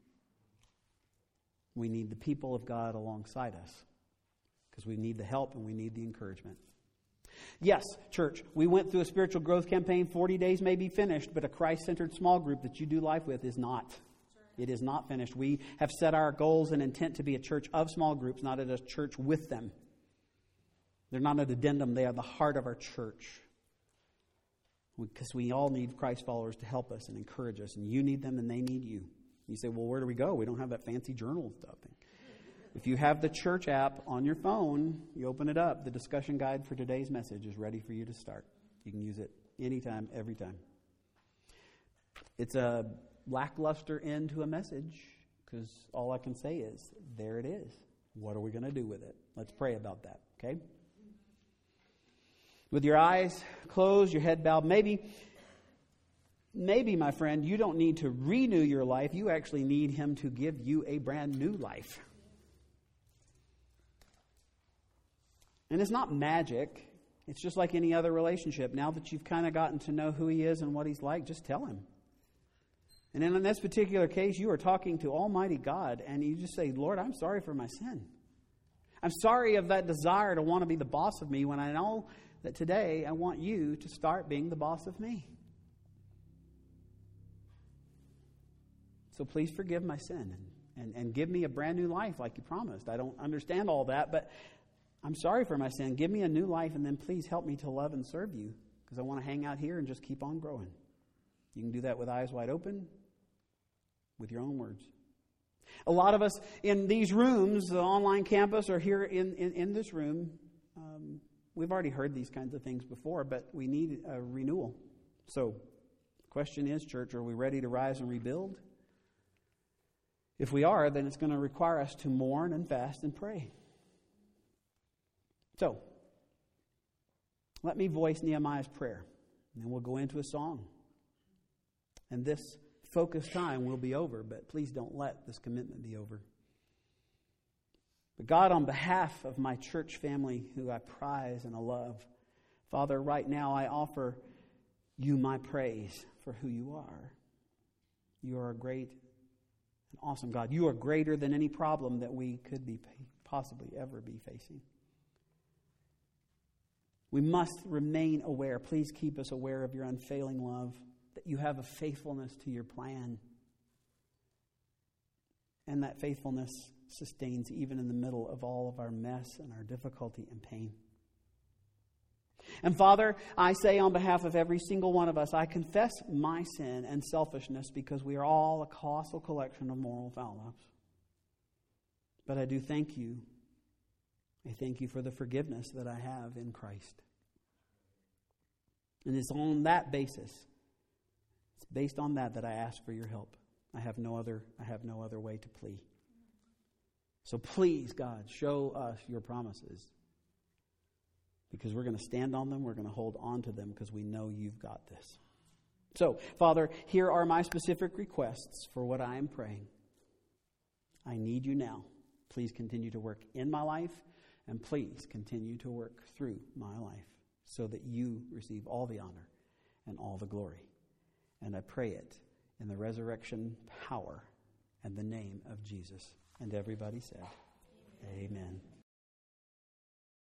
We need the people of God alongside us because we need the help and we need the encouragement. Yes, church, we went through a spiritual growth campaign. forty days may be finished, but a Christ-centered small group that you do life with is not. It is not finished. We have set our goals and intent to be a church of small groups, not a church with them. They're not an addendum. They are the heart of our church. Because we all need Christ followers to help us and encourage us. And you need them and they need you. You say, well, where do we go? We don't have that fancy journal stuff. If you have the church app on your phone, you open it up. The discussion guide for today's message is ready for you to start. You can use it anytime, every time. It's a lackluster end to a message because all I can say is, there it is. What are we going to do with it? Let's pray about that, okay? With your eyes closed, your head bowed, maybe, maybe, my friend, you don't need to renew your life. You actually need Him to give you a brand new life. And it's not magic. It's just like any other relationship. Now that you've kind of gotten to know who He is and what He's like, just tell Him. And then in this particular case, you are talking to Almighty God, and you just say, Lord, I'm sorry for my sin. I'm sorry of that desire to want to be the boss of me when I know that today I want you to start being the boss of me. So please forgive my sin and, and, and give me a brand new life like you promised. I don't understand all that, but I'm sorry for my sin. Give me a new life, and then please help me to love and serve you because I want to hang out here and just keep on growing. You can do that with eyes wide open, with your own words. A lot of us in these rooms, the online campus, or here in, in, in this room, um, we've already heard these kinds of things before, but we need a renewal. So the question is, church, are we ready to rise and rebuild? If we are, then it's going to require us to mourn and fast and pray. So, let me voice Nehemiah's prayer, and then we'll go into a song. And this focused time will be over, but please don't let this commitment be over. But God, on behalf of my church family who I prize and I love, Father, right now I offer you my praise for who you are. You are a great and awesome God. You are greater than any problem that we could be possibly ever be facing. We must remain aware. Please keep us aware of your unfailing love, that you have a faithfulness to your plan. And that faithfulness sustains even in the middle of all of our mess and our difficulty and pain. And Father, I say on behalf of every single one of us, I confess my sin and selfishness because we are all a colossal collection of moral foul-ups. But I do thank you. I thank you for the forgiveness that I have in Christ. And it's on that basis, it's based on that that I ask for your help. I have no other, I have no other way to plea. So please, God, show us your promises. Because we're going to stand on them, we're going to hold on to them because we know you've got this. So, Father, here are my specific requests for what I am praying. I need you now. Please continue to work in my life, and please continue to work through my life so that you receive all the honor and all the glory. And I pray it in the resurrection power and the name of Jesus. And everybody said, Amen. Amen.